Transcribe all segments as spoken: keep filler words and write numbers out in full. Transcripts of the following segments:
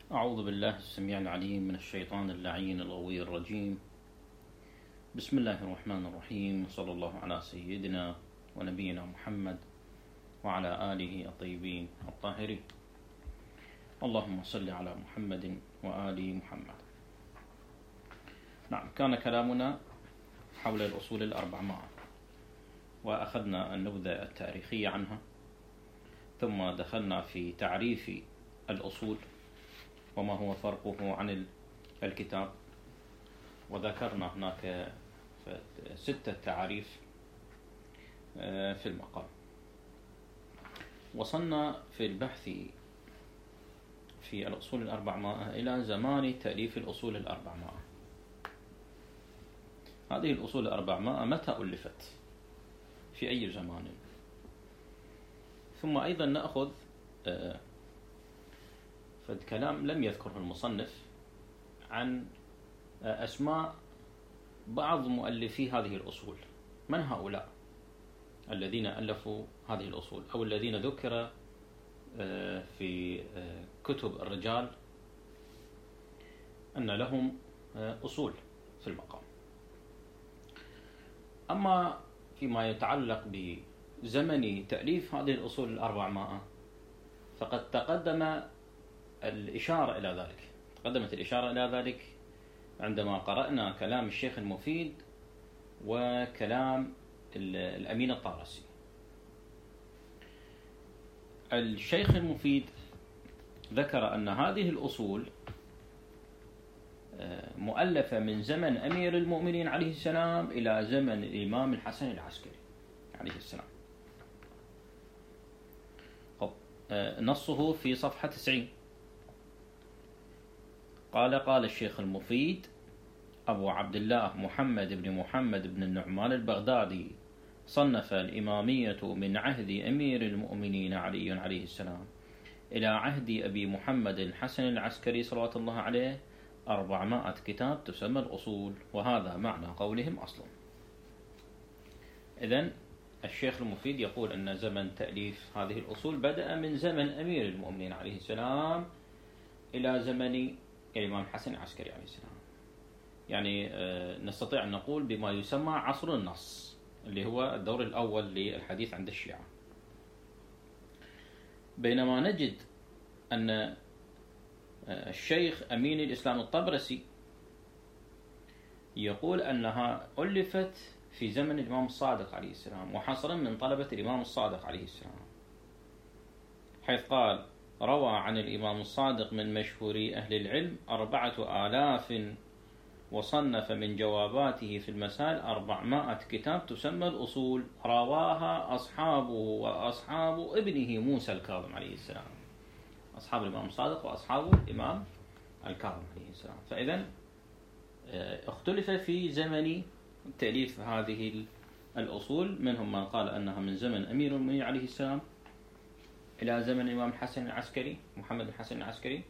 أعوذ بالله السميع العليم من الشيطان اللعين الغوي الرجيم. بسم الله الرحمن الرحيم، صلى الله على سيدنا ونبينا محمد وعلى آله الطيبين الطاهرين. اللهم صل على محمد وآل محمد. نعم، كان كلامنا حول الأصول الأربعمائة، وأخذنا النبذة التاريخية عنها، ثم دخلنا في تعريف الأصول وما هو فرقه عن الكتاب، وذكرنا هناك ستة تعاريف في المقام. وصلنا في البحث في الأصول الأربعمائة إلى زمان تأليف الأصول الأربعمائة. هذه الأصول الأربعمائة متى ألفت؟ في أي زمان؟ ثم أيضا نأخذ فالكلام لم يذكره المصنف عن أسماء بعض مؤلفي هذه الأصول. من هؤلاء الذين ألفوا هذه الأصول أو الذين ذكر في كتب الرجال أن لهم أصول في المقام؟ أما فيما يتعلق بزمن تأليف هذه الأصول الأربعمائة فقد تقدم الإشارة إلى ذلك تقدمت الإشارة إلى ذلك عندما قرأنا كلام الشيخ المفيد وكلام الأمين الطارسي. الشيخ المفيد ذكر أن هذه الأصول مؤلفة من زمن أمير المؤمنين عليه السلام إلى زمن الإمام الحسن العسكري عليه السلام. نصه في صفحة تسعين. قال قال الشيخ المفيد: أبو عبد الله محمد بن محمد بن النعمان البغدادي صنف الإمامية من عهد أمير المؤمنين علي عليه السلام إلى عهد أبي محمد الحسن العسكري صلوات الله عليه أربعمائة كتاب تسمى الأصول، وهذا معنى قولهم أصلا. إذن الشيخ المفيد يقول أن زمن تأليف هذه الأصول بدأ من زمن أمير المؤمنين عليه السلام إلى زمن الإمام الحسن العسكري عليه السلام. يعني نستطيع أن نقول بما يسمى عصر النص، اللي هو الدور الأول للحديث عند الشيعة. بينما نجد أن الشيخ أمين الإسلام الطبرسي يقول أنها ألفت في زمن الإمام الصادق عليه السلام، وحصرا من طلبة الإمام الصادق عليه السلام، حيث قال: روى عن الإمام الصادق من مشهوري أهل العلم أربعة آلاف، وصنف من جواباته في المسائل أربعمائة كتاب تسمى الأصول، رواها أصحابه وأصحاب ابنه موسى الكاظم عليه السلام، أصحاب الإمام الصادق وأصحاب الإمام الكاظم عليه السلام. فإذن اختلف في زمن تأليف هذه الأصول، منهم من قال أنها من زمن أمير المؤمنين عليه السلام إلى زمن الإمام الحسن العسكري محمد الحسن العسكري،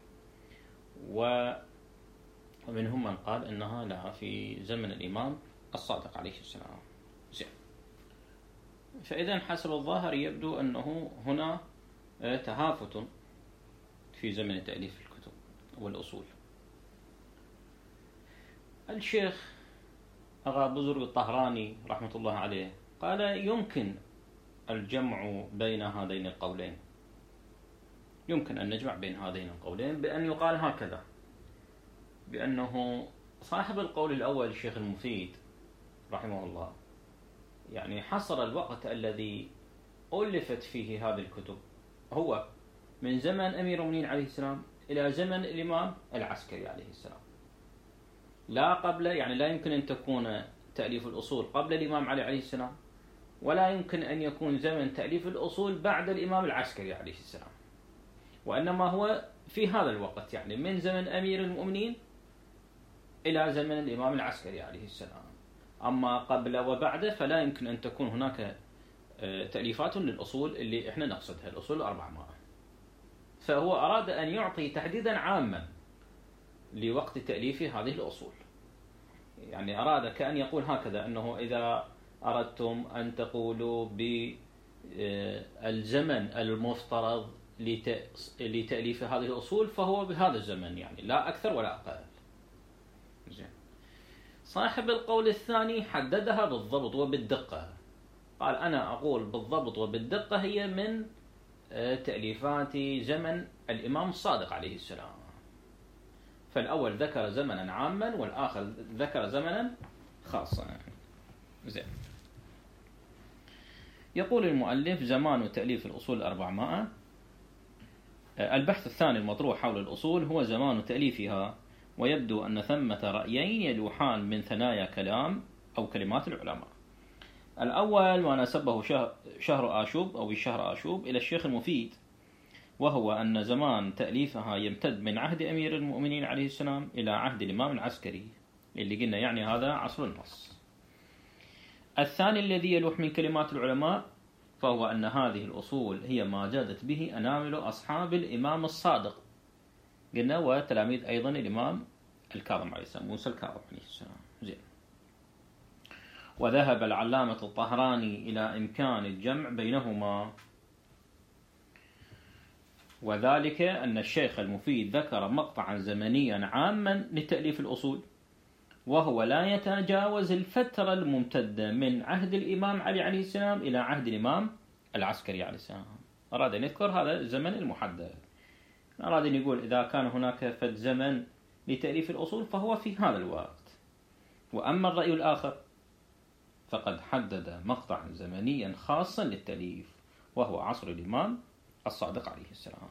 ومنهم من قال أنها لا في زمن الإمام الصادق عليه السلام. زين. فإذا حسب الظاهر يبدو أنه هنا تهافت في زمن تأليف الكتب والأصول. الشيخ أغا بزرگ الطهراني رحمة الله عليه قال: يمكن الجمع بين هذين القولين، يمكن أن نجمع بين هذين القولين بأن يقال هكذا، بأنه صاحب القول الأول الشيخ المفيد رحمه الله يعني حصر الوقت الذي ألفت فيه هذه الكتب هو من زمن أمير المؤمنين عليه السلام إلى زمن الإمام العسكري عليه السلام، لا قبل. يعني لا يمكن أن تكون تأليف الأصول قبل الإمام علي عليه السلام، ولا يمكن أن يكون زمن تأليف الأصول بعد الإمام العسكري عليه السلام، وإنما هو في هذا الوقت، يعني من زمن أمير المؤمنين إلى زمن الإمام العسكري عليه السلام. أما قبل وبعد فلا يمكن أن تكون هناك تأليفات للأصول اللي إحنا نقصدها، الأصول الأربعمائة. فهو أراد أن يعطي تحديدا عاما لوقت تأليف هذه الأصول، يعني أراد كأن يقول هكذا أنه إذا أردتم أن تقولوا بالزمن المفترض لتأليف هذه الأصول فهو بهذا الزمن، يعني لا أكثر ولا أقل. زين. صاحب القول الثاني حددها بالضبط وبالدقة، قال أنا أقول بالضبط وبالدقة هي من تأليفات زمن الإمام الصادق عليه السلام. فالأول ذكر زمنا عاما والآخر ذكر زمنا خاصا. زين. يقول المؤلف: زمان تأليف الأصول الأربعمائة. البحث الثاني المطروح حول الأصول هو زمان تأليفها، ويبدو أن ثمة رأيين يلوحان من ثنايا كلام أو كلمات العلماء. الأول ما نسبه شهر آشوب أو الشهر آشوب إلى الشيخ المفيد، وهو أن زمان تأليفها يمتد من عهد أمير المؤمنين عليه السلام إلى عهد الإمام العسكري، اللي قلنا يعني هذا عصر النص. الثاني الذي يلوح من كلمات العلماء فهو أن هذه الأصول هي ما جادت به أنامل أصحاب الإمام الصادق، قلنا وتلاميذ أيضا الإمام الكاظم عليه السلام، موسى الكاظم عليه السلام. زين. وذهب العلامة الطهراني إلى إمكان الجمع بينهما، وذلك أن الشيخ المفيد ذكر مقطعا زمنيا عاما لتأليف الأصول، وهو لا يتجاوز الفترة الممتدة من عهد الإمام علي عليه السلام إلى عهد الإمام العسكري عليه السلام. أراد أن يذكر هذا الزمن المحدد، أراد أن يقول إذا كان هناك فد زمن لتأليف الأصول فهو في هذا الوقت. وأما الرأي الآخر فقد حدد مقطعا زمنيا خاصا للتأليف، وهو عصر الإمام الصادق عليه السلام.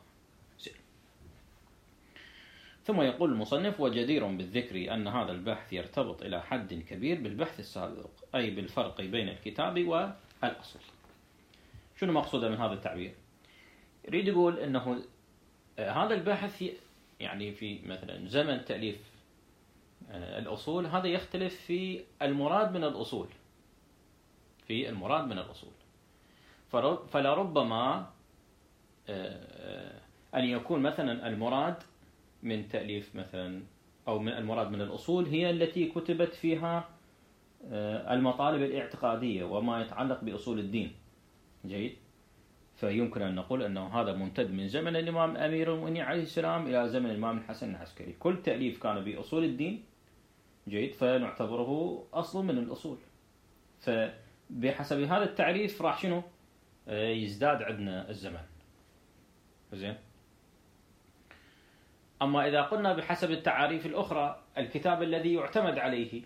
ثم يقول المصنف: وجدير بالذكر أن هذا البحث يرتبط إلى حد كبير بالبحث السابق، أي بالفرق بين الكتاب والأصل. شنو مقصوده من هذا التعبير؟ يريد يقول أنه هذا البحث يعني في مثلا زمن تأليف الأصول هذا يختلف في المراد من الأصول، في المراد من الأصول. فلربما أن يكون مثلا المراد من تأليف مثلا أو من المراد من الأصول هي التي كتبت فيها المطالب الاعتقادية وما يتعلق بأصول الدين. جيد. فيمكن أن نقول أنه هذا ممتد من زمن الإمام أمير المؤمنين عليه السلام إلى زمن الإمام الحسن العسكري، كل تأليف كان بأصول الدين. جيد. فنعتبره أصل من الأصول. فبحسب هذا التعريف راح شنو يزداد عندنا الزمن. زين. أما إذا قلنا بحسب التعاريف الأخرى الكتاب الذي يعتمد عليه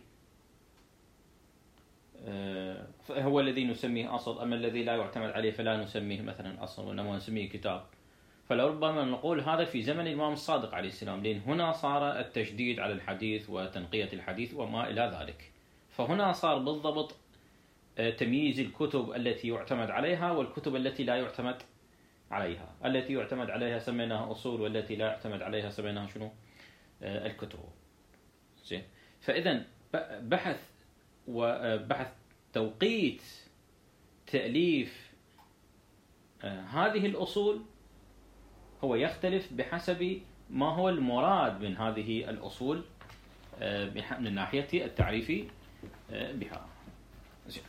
هو الذي نسميه أصل، أما الذي لا يعتمد عليه فلا نسميه مثلا أصل وإنما نسميه كتاب. فلربما نقول هذا في زمن الإمام الصادق عليه السلام، لأن هنا صار التشديد على الحديث وتنقية الحديث وما إلى ذلك. فهنا صار بالضبط تمييز الكتب التي يعتمد عليها والكتب التي لا يعتمد عليها. التي يعتمد عليها سميناها أصول، والتي لا يعتمد عليها سميناها شنو؟ الكتب. زين. فإذا بحث وبحث توقيت تأليف هذه الأصول هو يختلف بحسب ما هو المراد من هذه الأصول من الناحية التعريفي بها. زين.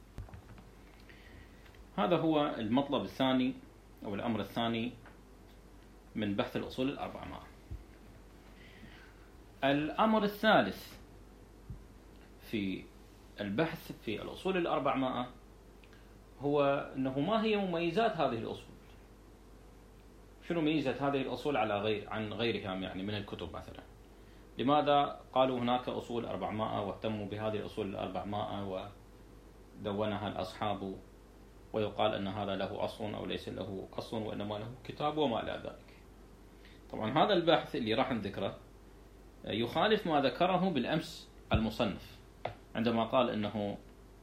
هذا هو المطلب الثاني أو الأمر الثاني من بحث الأصول الأربعمائة. الأمر الثالث في البحث في الأصول الأربعمائة هو أنه ما هي مميزات هذه الأصول. شنو ميزة هذه الأصول على غير عن غيرها يعني من الكتب مثلا؟ لماذا قالوا هناك أصول أربعمائة واهتموا بهذه الأصول الأربعمائة ودونها الأصحاب، ويقال أن هذا له أصل أو ليس له أصل وإنما له كتاب وما إلى ذلك؟ طبعا هذا البحث اللي راح نذكره يخالف ما ذكره بالأمس المصنف عندما قال أنه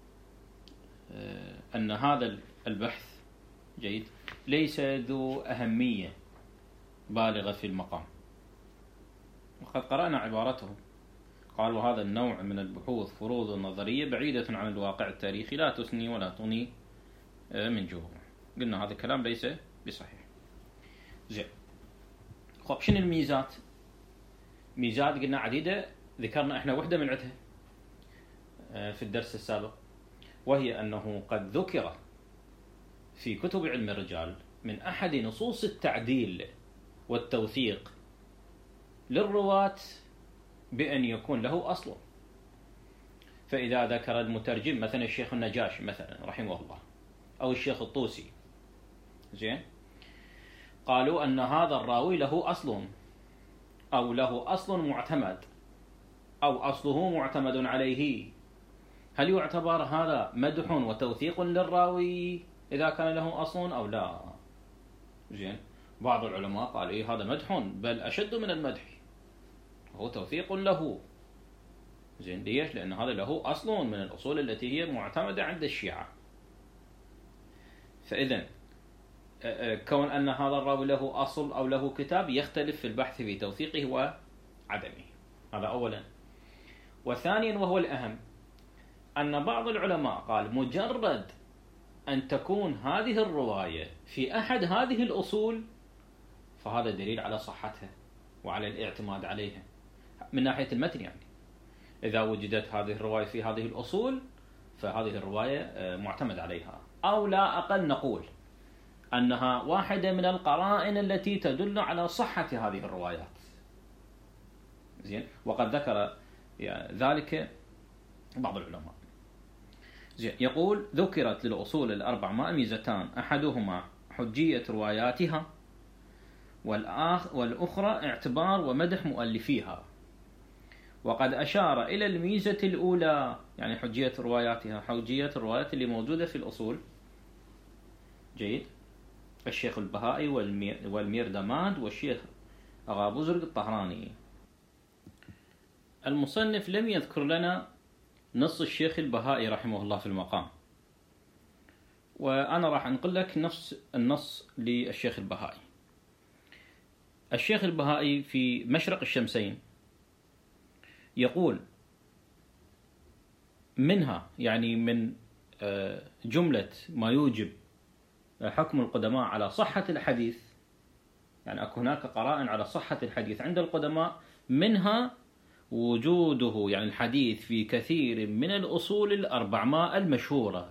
أن هذا البحث جيد ليس ذو أهمية بالغة في المقام. وقد قرأنا عبارته، قالوا هذا النوع من البحوث فروض النظرية بعيدة عن الواقع التاريخي لا تثني ولا تغني من جوه. قلنا هذا الكلام ليس بصحيح. زين. خب شنو الميزات؟ ميزات قلنا عديدة، ذكرنا احنا وحدة من عدها في الدرس السابق، وهي أنه قد ذكر في كتب علم الرجال من أحد نصوص التعديل والتوثيق للرواة بأن يكون له أصل. فإذا ذكر المترجم مثلا الشيخ النجاشي مثلا رحمه الله أو الشيخ الطوسي، زين، قالوا أن هذا الراوي له أصل أو له أصل معتمد أو أصله معتمد عليه، هل يعتبر هذا مدح وتوثيق للراوي إذا كان له أصل أو لا؟ زين، بعض العلماء قال إيه هذا مدح بل أشد من المدح، هو توثيق له. زين، ليش؟ لأن هذا له أصل من الأصول التي هي معتمدة عند الشيعة. فإذا كون أن هذا الراوي له أصل أو له كتاب يختلف في البحث في توثيقه وعدمه، هذا أولا. وثانيا وهو الأهم، أن بعض العلماء قال مجرد أن تكون هذه الرواية في أحد هذه الأصول فهذا دليل على صحتها وعلى الاعتماد عليها من ناحية المتن. يعني إذا وجدت هذه الرواية في هذه الأصول فهذه الرواية معتمد عليها، أو لا أقل نقول أنها واحدة من القرائن التي تدل على صحة هذه الروايات. زين، وقد ذكر ذلك بعض العلماء. زين، يقول ذكرت للأصول الأربعمائة ميزتان، أحدهما حجية رواياتها، والأخرى اعتبار ومدح مؤلفيها. وقد أشار إلى الميزة الأولى، يعني حجية رواياتها، حجية الروايات اللي موجودة في الأصول، جيد، الشيخ البهائي والميردماد والشيخ أغا بزرق الطهراني. المصنف لم يذكر لنا نص الشيخ البهائي رحمه الله في المقام، وأنا راح أنقل لك نفس النص للشيخ البهائي. الشيخ البهائي في مشرق الشمسين يقول منها، يعني من جملة ما يوجب حكم القدماء على صحة الحديث، يعني أكو هناك قرائن على صحة الحديث عند القدماء، منها وجوده يعني الحديث في كثير من الأصول الأربعمائة المشهورة،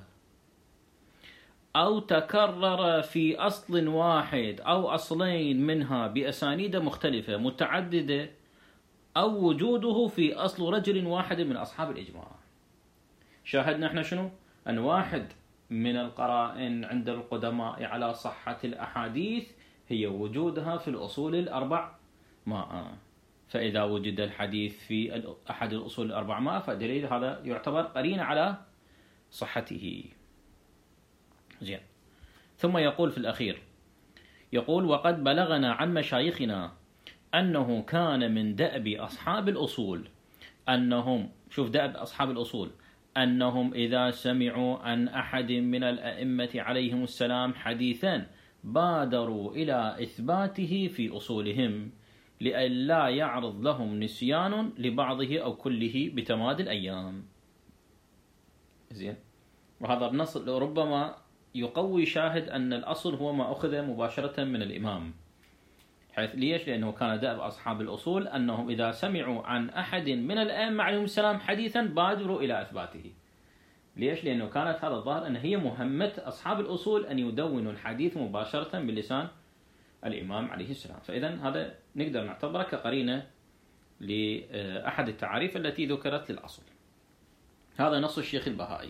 أو تكرر في أصل واحد أو أصلين منها بأسانيد مختلفة متعددة، أو وجوده في أصل رجل واحد من أصحاب الإجماع. شاهدنا احنا شنو؟ أن واحد من القرائن عند القدماء على صحة الأحاديث هي وجودها في الأصول الأربعمائة. فإذا وجد الحديث في أحد الأصول الأربعمائة فدليل هذا يعتبر قرينة على صحته. زين، ثم يقول في الأخير، يقول وقد بلغنا عن مشايخنا أنه كان من دأب أصحاب الأصول أنهم، شوف دأب أصحاب الأصول، أنهم إذا سمعوا عن أحد من الأئمة عليهم السلام حديثا بادروا إلى إثباته في أصولهم لئلا يعرض لهم نسيان لبعضه أو كله بتمادي الأيام. زين، وهذا النص ربما يقوي شاهد أن الأصل هو ما أخذ مباشرة من الإمام، حيث ليش؟ لأنه كان دأب أصحاب الأصول أنهم إذا سمعوا عن أحد من الأئمة عليهم السلام حديثا بادروا إلى إثباته. ليش؟ لأنه كانت هذا الظاهر أن هي مهمة أصحاب الأصول أن يدونوا الحديث مباشرة بلسان الإمام عليه السلام. فإذا هذا نقدر نعتبره كقرينة لأحد التعاريف التي ذكرت للأصل. هذا نص الشيخ البهائي.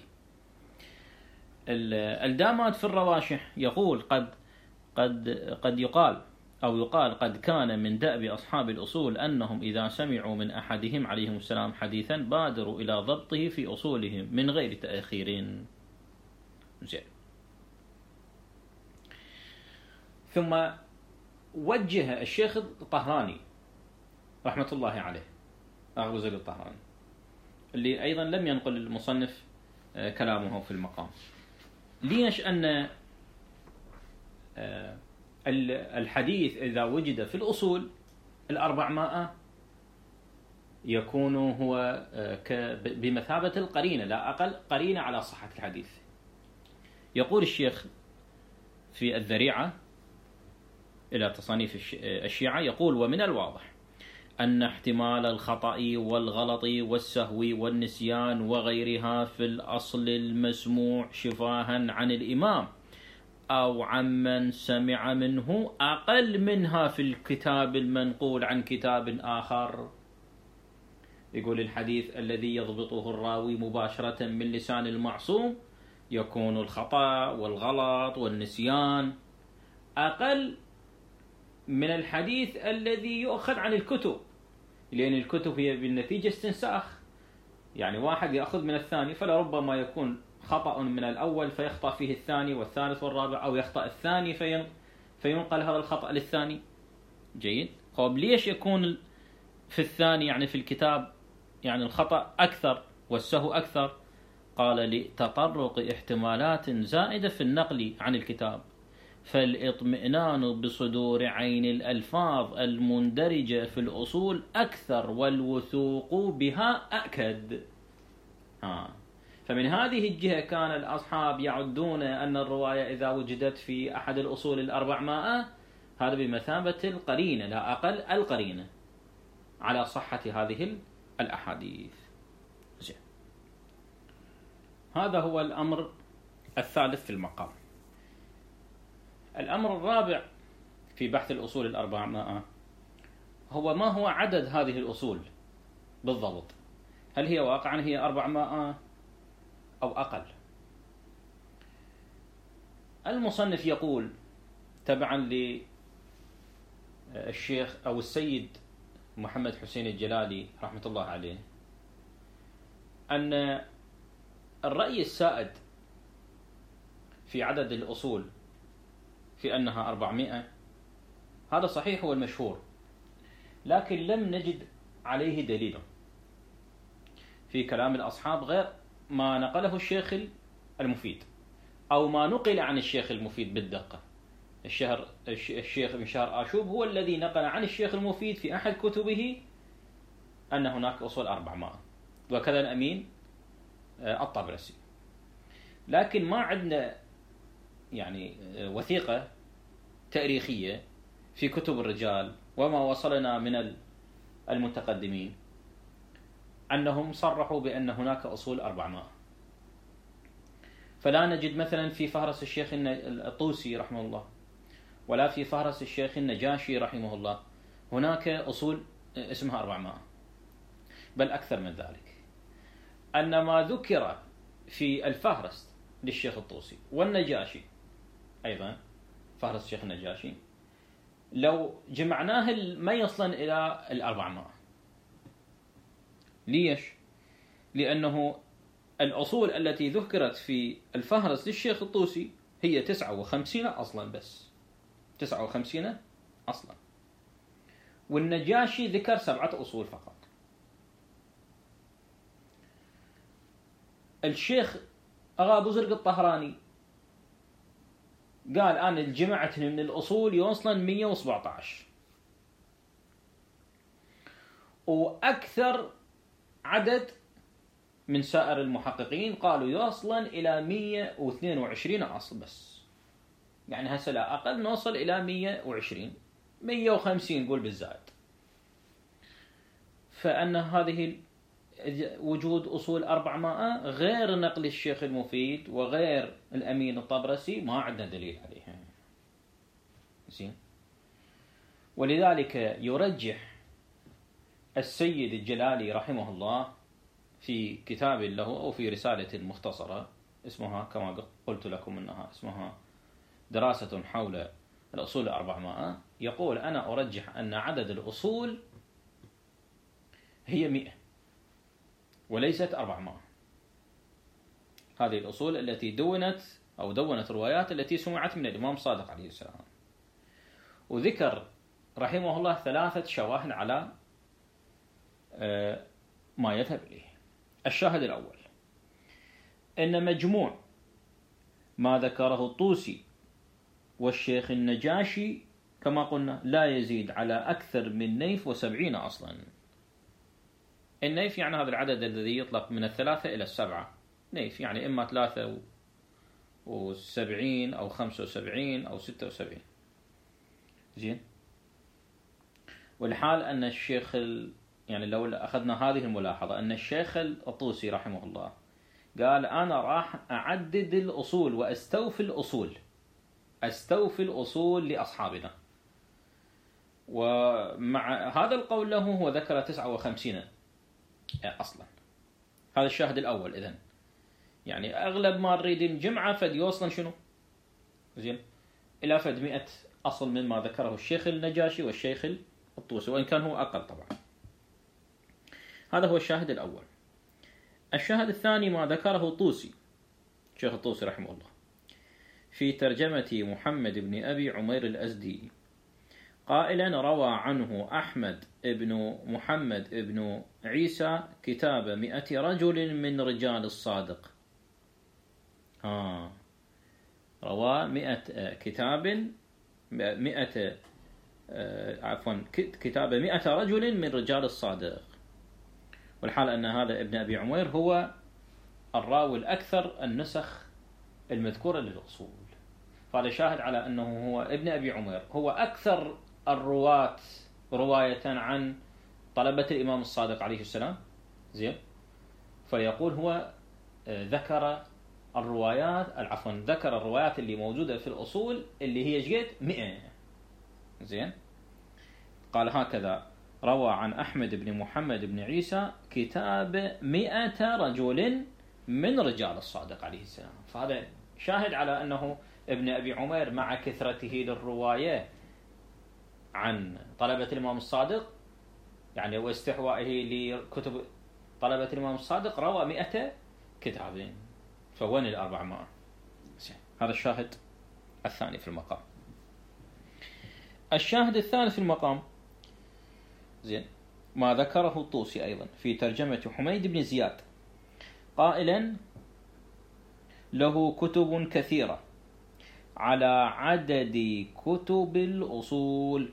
الدامات في الرواشح يقول قد قد قد يقال أو يقال قد كان من دأب أصحاب الأصول أنهم إذا سمعوا من أحدهم عليهم السلام حديثا بادروا إلى ضبطه في أصولهم من غير تأخير. زين، ثم وجه الشيخ الطهراني رحمة الله عليه، أغا بزرق الطهراني، اللي أيضا لم ينقل المصنف كلامه في المقام، ليش أن الحديث إذا وجد في الأصول الأربعمائة يكون هو بمثابة القرينة لا أقل، قرينة على صحة الحديث. يقول الشيخ في الذريعة إلى تصانيف الشيعة، يقول ومن الواضح أن احتمال الخطأ والغلط والسهو والنسيان وغيرها في الأصل المسموع شفاها عن الإمام أو عمن سمع منه أقل منها في الكتاب المنقول عن كتاب آخر. يقول الحديث الذي يضبطه الراوي مباشرة من لسان المعصوم يكون الخطأ والغلط والنسيان أقل من الحديث الذي يؤخذ عن الكتب، لأن الكتب هي بالنتيجة استنساخ، يعني واحد يأخذ من الثاني، فلربما يكون خطأ من الأول فيخطأ فيه الثاني والثالث والرابع، أو يخطأ الثاني فينقل هذا الخطأ للثاني. جيد. طيب ليش يكون في الثاني يعني في الكتاب يعني الخطأ أكثر والسهو أكثر؟ قال لتطرق احتمالات زائدة في النقل عن الكتاب، فالاطمئنان بصدور عين الألفاظ المندرجة في الأصول أكثر والوثوق بها أكد. ها. فمن هذه الجهة كان الأصحاب يعدون أن الرواية إذا وجدت في أحد الأصول الأربعمائة هذا بمثابة القرينة، لا أقل القرينة على صحة هذه الأحاديث. زين. هذا هو الأمر الثالث في المقام. الأمر الرابع في بحث الأصول الأربعمائة هو ما هو عدد هذه الأصول بالضبط؟ هل هي واقعا هي أربعمائة أو أقل؟ المصنف يقول تبعا للشيخ أو السيد محمد حسين الجلالي رحمة الله عليه أن الرأي السائد في عدد الأصول في أنها أربعمائة هذا صحيح هو المشهور، لكن لم نجد عليه دليلا في كلام الأصحاب غير ما نقله الشيخ المفيد أو ما نقل عن الشيخ المفيد بالدقة. الشهر الشيخ ابن شهر آشوب هو الذي نقل عن الشيخ المفيد في أحد كتبه أن هناك أصول أربعمائة، وكذا الأمين الطبرسي. لكن ما عندنا يعني وثيقة تاريخية في كتب الرجال وما وصلنا من المتقدمين أنهم صرحوا بأن هناك أصول أربعمائة. فلا نجد مثلا في فهرس الشيخ الطوسي رحمه الله ولا في فهرس الشيخ النجاشي رحمه الله هناك أصول اسمها أربعمائة، بل أكثر من ذلك. أن ما ذكر في الفهرس للشيخ الطوسي والنجاشي أيضا فهرس الشيخ النجاشي لو جمعناه ما يصلن إلى الأربعمائة. ليش؟ لأنه الأصول التي ذكرت في الفهرس للشيخ الطوسي هي تسعة وخمسين أصلا، بس تسعة وخمسين أصلا، والنجاشي ذكر سبعة أصول فقط. الشيخ أغا بزرق الطهراني قال أنا الجمعت من الأصول يوصلن مئة وسبعة عشر، وأكثر عدد من سائر المحققين قالوا يوصلن إلى مئة واثنين وعشرين أصل بس، يعني هسه لا أقل نوصل إلى مئة وعشرين مئة وخمسين نقول بالزائد. فأن هذه وجود أصول أربعمائة غير نقل الشيخ المفيد وغير الأمين الطبرسي ما عندنا دليل عليها. زين. ولذلك يرجح السيد الجلالي رحمه الله في كتاب له أو في رسالة مختصرة اسمها كما قلت لكم أنها اسمها دراسة حول الأصول الأربعمائة، يقول أنا أرجح أن عدد الأصول هي مئة وليست أربعمائة. هذه الأصول التي دونت أو دونت الروايات التي سمعت من الإمام صادق عليه السلام. وذكر رحمه الله ثلاثة شواهد على ما يذهب إليه. الشاهد الأول أن مجموع ما ذكره الطوسي والشيخ النجاشي كما قلنا لا يزيد على أكثر من نيف وسبعين أصلا. النيف يعني هذا العدد الذي يطلق من الثلاثة إلى السبعة، نيف يعني إما ثلاثة وسبعين أو خمسة وسبعين أو ستة وسبعين. زين. والحال أن الشيخ ال... يعني لو أخذنا هذه الملاحظة أن الشيخ الطوسي رحمه الله قال أنا راح أعدد الأصول وأستوفي الأصول أستوفي الأصول لأصحابنا. ومع هذا القول له هو ذكر تسعة وخمسين أصلا. هذا الشاهد الأول. إذن يعني أغلب ما نريد نجمعه فد يوصل شنو؟ زين إلى فد مئة أصل مما ذكره الشيخ النجاشي والشيخ الطوسي، وإن كان هو أقل طبعا. هذا هو الشاهد الأول. الشاهد الثاني ما ذكره الطوسي، الشيخ الطوسي رحمه الله، في ترجمة محمد بن أبي عمير الأزدي قائلا: روى عنه أحمد بن محمد بن عيسى كتاب مئة رجل من رجال الصادق. آه. روى مئة كتاب مئة آه عفوا كتاب مئة رجل من رجال الصادق، والحال أن هذا ابن أبي عمير هو الراوي الأكثر النسخ المذكورة للأصول، فهذا شاهد على أنه هو ابن أبي عمير هو أكثر الرواة رواية عن طلبة الإمام الصادق عليه السلام. زين، فيقول هو ذكر الروايات عفوا ذكر الروايات اللي موجودة في الأصول اللي هي جيت مئة. زين، قال هكذا: روى عن أحمد بن محمد بن عيسى كتاب مئة رجل من رجال الصادق عليه السلام. فهذا شاهد على أنه ابن أبي عمير مع كثرته للرواية عن طلبة الإمام الصادق يعني واستحوائه لكتب طلبة الإمام الصادق روى مئة كتاب، فوين الأربعمائة؟ هذا الشاهد الثاني في المقام. الشاهد الثالث في المقام زين ما ذكره الطوسي أيضا في ترجمة حميد بن زياد قائلا: له كتب كثيرة على عدد كتب الأصول.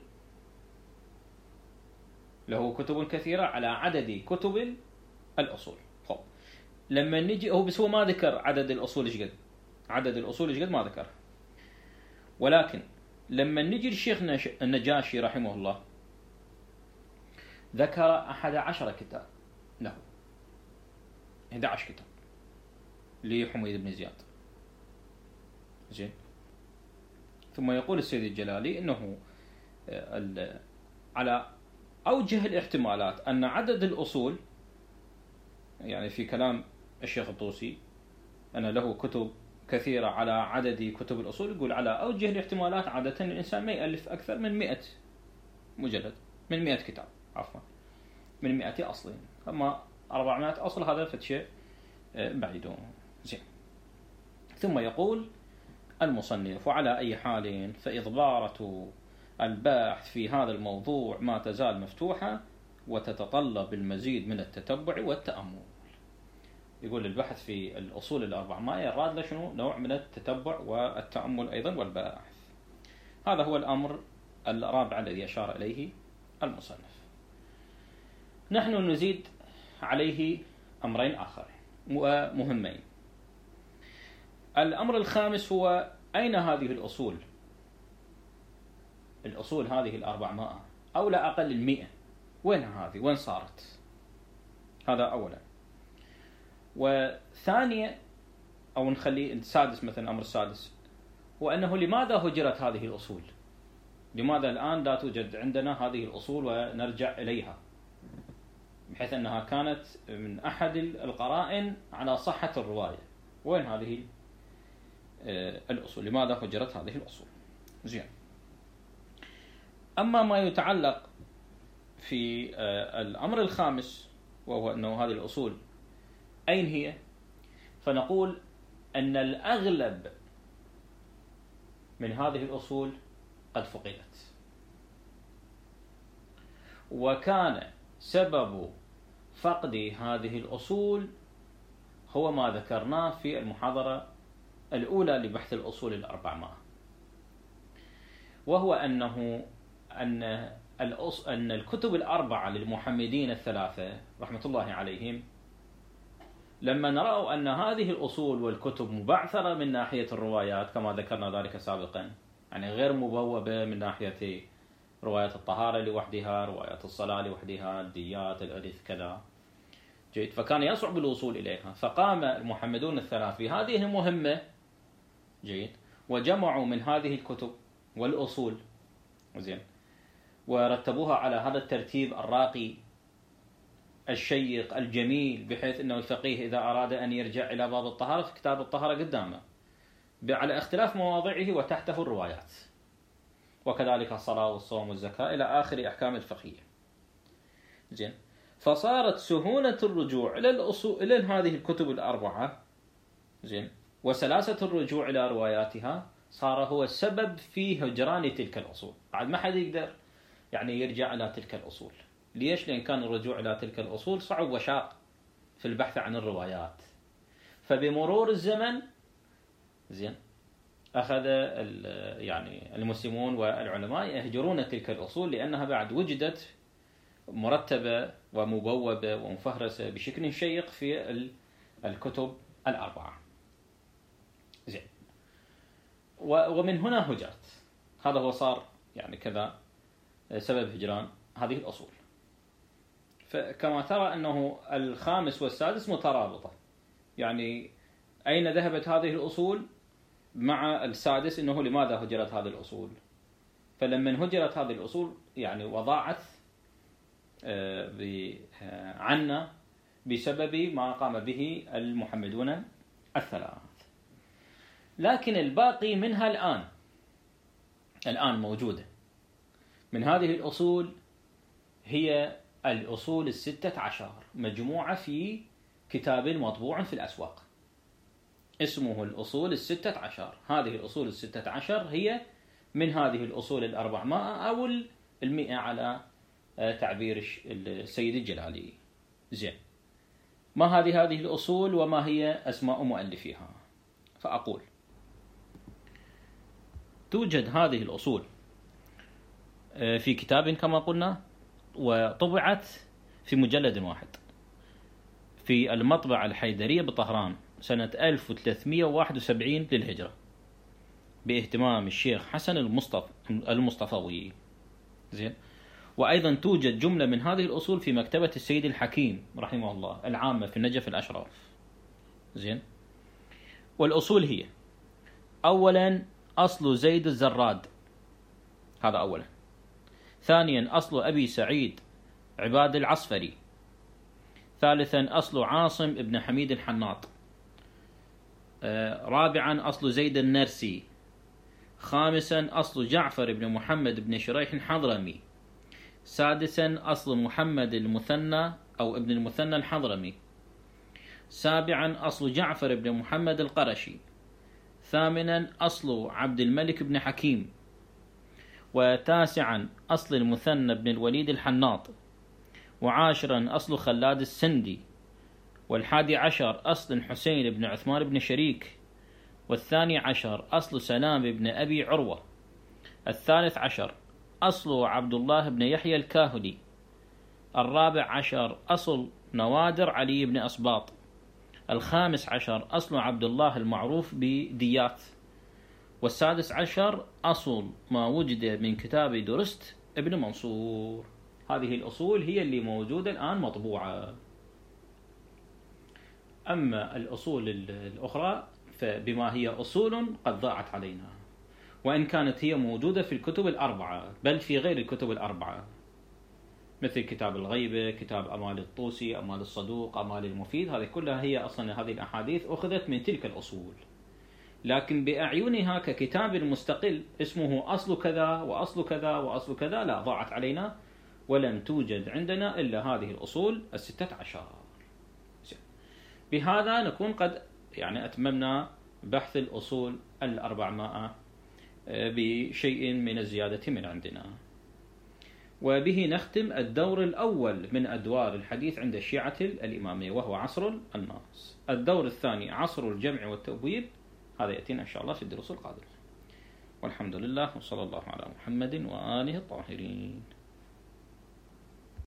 له كتب كثيرة على عدد كتب الأصول. خب لما نجي هو بس هو ما ذكر عدد الأصول ايش قد، عدد الأصول ايش قد ما ذكر، ولكن لما نجي الشيخ النجاشي رحمه الله ذكر أحد عشر كتاب له، أحد عشر كتاب لحميد بن زياد. زين، ثم يقول السيد الجلالي إنه على أوجه الاحتمالات أن عدد الأصول يعني في كلام الشيخ الطوسي أن له كتب كثيرة على عدد كتب الأصول، يقول على أوجه الاحتمالات عادة الإنسان ما يألف أكثر من مئة مجلد، من مئة كتاب عفوا، من مئة أصل، أما أربعمائة أصل هذا فتشيء بعيد. زين، ثم يقول المصنف: وعلى أي حال فإضبارة الباحث في هذا الموضوع ما تزال مفتوحة وتتطلب المزيد من التتبع والتأمل. يقول البحث في الأصول الأربعمائة يراد له شنو؟ نوع من التتبع والتأمل أيضا والباحث. هذا هو الأمر الرابع الذي أشار إليه المصنف. نحن نزيد عليه أمرين آخرين مهمين. الأمر الخامس هو أين هذه الأصول؟ الأصول هذه الأربعمائة أو لا أقل المئة، وين هذه؟ وين صارت؟ هذا أولا. وثانيا أو نخليه السادس مثلا، الأمر السادس هو أنه لماذا هجرت هذه الأصول؟ لماذا الآن لا توجد عندنا هذه الأصول ونرجع إليها، بحيث أنها كانت من أحد القرائن على صحة الرواية؟ وين هذه الأصول؟ لماذا هجرت هذه الأصول؟ زين. أما ما يتعلق في الأمر الخامس وهو أنه هذه الأصول أين هي؟ فنقول أن الأغلب من هذه الأصول قد فقدت، وكان سبب فقد هذه الأصول هو ما ذكرناه في المحاضرة الأولى لبحث الأصول الأربعمائة، وهو أنه أن أن الكتب الأربعة للمحمدين الثلاثة رحمة الله عليهم لما نرأوا أن هذه الأصول والكتب مبعثرة من ناحية الروايات كما ذكرنا ذلك سابقا، يعني غير مبوبة من ناحية روايات الطهارة لوحدها، روايات الصلاة لوحدها، الديات، الإرث كذا، جيد، فكان يصعب الوصول إليها، فقام المحمدون الثلاث في هذه المهمة، جيد، وجمعوا من هذه الكتب والأصول زين ورتبوها على هذا الترتيب الراقي الشيق الجميل، بحيث أنه الفقيه إذا أراد أن يرجع إلى باب الطهارة في كتاب الطهارة قدامه على اختلاف مواضعه وتحته الروايات، وكذلك الصلاة والصوم والزكاة إلى آخر أحكام الفقهية. زين فصارت سهولة الرجوع إلى الأصول إلى هذه الكتب الأربعة زين وسلاسة الرجوع إلى رواياتها صار هو السبب في هجران تلك الأصول. بعد ما حد يقدر يعني يرجع إلى تلك الأصول. ليش؟ لأن كان الرجوع إلى تلك الأصول صعب وشاق في البحث عن الروايات. فبمرور الزمن زين أخذ يعني المسلمون والعلماء يهجرون تلك الأصول، لأنها بعد وجدت مرتبة ومبوبة ومفهرسة بشكل شيق في الكتب الأربعة. زين ومن هنا هجرت. هذا هو صار يعني كذا سبب هجران هذه الأصول. فكما ترى أنه الخامس والسادس مترابطة، يعني أين ذهبت هذه الأصول مع السادس، أنه لماذا هجرت هذه الأصول. فلما هجرت هذه الأصول يعني وضاعت عنا بسبب ما قام به المحمدون الثلاث. لكن الباقي منها الآن الآن موجودة. من هذه الأصول هي الأصول الستة عشر مجموعة في كتاب مطبوع في الأسواق اسمه الأصول الستة عشر. هذه الأصول الستة عشر هي من هذه الأصول الأربعمائة أو المئة على تعبير السيد الجلالي. زين ما هذه هذه الأصول وما هي أسماء مؤلفيها؟ فأقول توجد هذه الأصول في كتاب كما قلنا، وطبعت في مجلد واحد في المطبعة الحيدرية بطهران سنة ألف وثلاثمئة وواحد وسبعين للهجرة باهتمام الشيخ حسن المصطفى المصطفوي. زين وأيضا توجد جملة من هذه الأصول في مكتبة السيد الحكيم رحمه الله العامة في النجف الأشراف. زين والأصول هي: أولا أصل زيد الزراد، هذا أولا. ثانيا أصل أبي سعيد عباد العصفري. ثالثا أصل عاصم ابن حميد الحناط. رابعا أصل زيد النرسي. خامسا أصل جعفر بن محمد بن شريح الحضرمي. سادسا أصل محمد المثنى أو ابن المثنى الحضرمي. سابعا أصل جعفر بن محمد القرشي. ثامنا أصل عبد الملك بن حكيم. وتاسعا أصل المثنى بن الوليد الحناط. وعاشرا أصل خلاد السندي. والحادي عشر أصل الحسين بن عثمان بن شريك. والثاني عشر أصل سلام بن أبي عروة. الثالث عشر أصل عبد الله بن يحيى الكاهلي. الرابع عشر أصل نوادر علي بن أسباط. الخامس عشر أصل عبد الله المعروف بديات. والسادس عشر أصل ما وجد من كتاب درست ابن منصور. هذه الأصول هي اللي موجودة الآن مطبوعة. أما الأصول الأخرى فبما هي أصول قد ضاعت علينا، وإن كانت هي موجودة في الكتب الأربعة بل في غير الكتب الأربعة، مثل كتاب الغيبة، كتاب أمال الطوسي، أمال الصدوق، أمال المفيد. هذه كلها هي أصلا هذه الأحاديث أخذت من تلك الأصول، لكن بأعينها ككتاب مستقل اسمه أصل كذا وأصل كذا وأصل كذا لا، ضاعت علينا ولم توجد عندنا إلا هذه الأصول الستة عشر. بهذا نكون قد يعني أتممنا بحث الأصول الأربعمائة بشيء من الزيادة من عندنا. وبه نختم الدور الأول من أدوار الحديث عند الشيعة الإمامية، وهو عصر الناس. الدور الثاني عصر الجمع والتأويل، هذا يأتينا إن شاء الله في الدروس القادمة. والحمد لله وصلى الله على محمد وآله الطاهرين.